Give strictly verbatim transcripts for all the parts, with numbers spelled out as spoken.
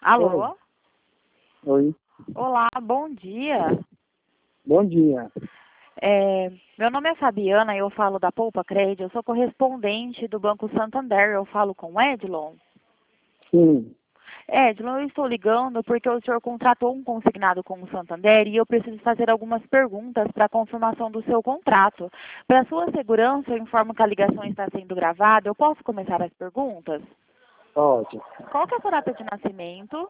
Alô? Oi. Olá, bom dia. Bom dia. É, meu nome é Fabiana e eu falo da Poupa Cred. Eu sou correspondente do Banco Santander. Eu falo com o Edlon. Sim. Edlon, eu estou ligando porque o senhor contratou um consignado com o Santander e eu preciso fazer algumas perguntas para a confirmação do seu contrato. Para sua segurança, eu informo que a ligação está sendo gravada. Eu posso começar as perguntas? Pode. Qual que é a sua data de nascimento?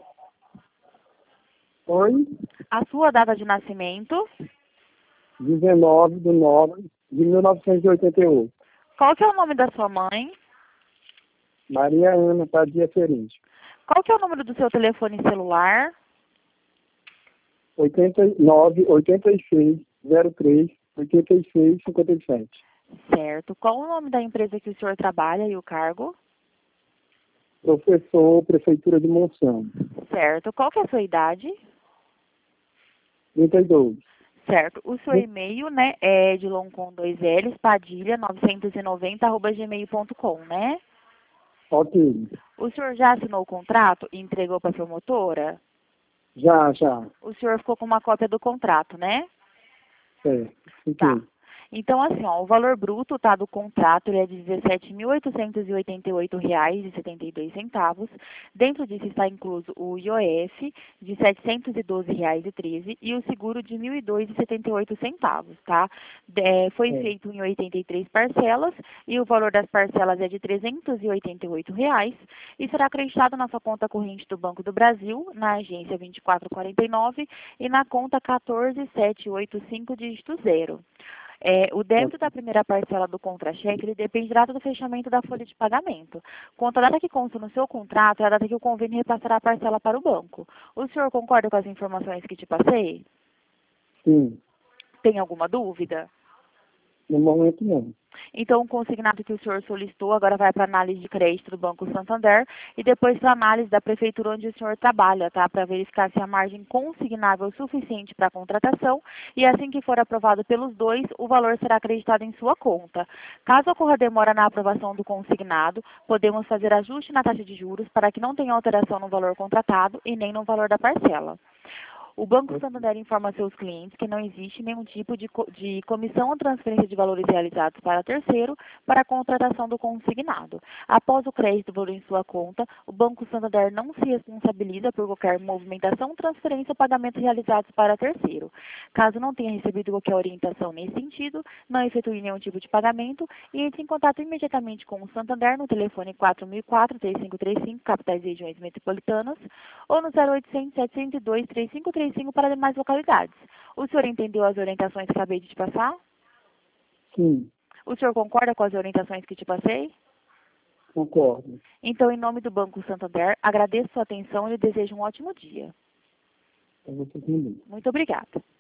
Oi. A sua data de nascimento? dezenove de nove de mil novecentos e oitenta e oito. Qual que é o nome da sua mãe? Maria Ana Padia Ferinte. Qual que é o número do seu telefone celular? oitenta e nove, oitenta e seis, zero três, oitenta e seis, cinquenta e sete. Certo. Qual o nome da empresa que o senhor trabalha e o cargo? Professor, Prefeitura de Monsanto. Certo. Qual que é a sua idade? trinta e dois. Certo. O seu e-mail, né, é edlon com dois L's, padilha novecentos e noventa, arroba gmail ponto com, né? Ok. O senhor já assinou o contrato e entregou para a promotora? Já, já. O senhor ficou com uma cópia do contrato, né? Certo. Tá. Fiquei. Então, assim, ó, o valor bruto, tá, do contrato, ele é de dezessete mil oitocentos e oitenta e oito reais e setenta e dois centavos. Dentro disso está incluso o I O F de setecentos e doze reais e treze e o seguro de mil e dois reais e setenta e oito centavos, tá? É, foi É. feito em oitenta e três parcelas e o valor das parcelas é de trezentos e oitenta e oito reais e será acreditado na sua conta corrente do Banco do Brasil, na agência vinte e quatro quarenta e nove e na conta quatorze mil setecentos e oitenta e cinco, dígito zero. É, o débito da primeira parcela do contra-cheque, ele dependerá do fechamento da folha de pagamento. Quanto à data que consta no seu contrato, é a data que o convênio repassará a parcela para o banco. O senhor concorda com as informações que te passei? Sim. Tem alguma dúvida? No momento não. Então, o consignado que o senhor solicitou agora vai para a análise de crédito do Banco Santander e depois para a análise da prefeitura onde o senhor trabalha, tá? Para verificar se a margem consignável é suficiente para a contratação e assim que for aprovado pelos dois, o valor será acreditado em sua conta. Caso ocorra demora na aprovação do consignado, podemos fazer ajuste na taxa de juros para que não tenha alteração no valor contratado e nem no valor da parcela. O Banco Santander informa a seus clientes que não existe nenhum tipo de, co de comissão ou transferência de valores realizados para terceiro para a contratação do consignado. Após o crédito do valor em sua conta, o Banco Santander não se responsabiliza por qualquer movimentação, transferência ou pagamento realizados para terceiro. Caso não tenha recebido qualquer orientação nesse sentido, não efetue nenhum tipo de pagamento e entre em contato imediatamente com o Santander no telefone quatro mil e quatro, três cinco três cinco, capitais e regiões metropolitanas, ou no zero oitocentos, setecentos e dois, três cinco três cinco para demais localidades. O senhor entendeu as orientações que acabei de te passar? Sim. O senhor concorda com as orientações que te passei? Concordo. Então, em nome do Banco Santander, agradeço sua atenção e lhe desejo um ótimo dia. Eu vou ter que ir. Muito obrigada.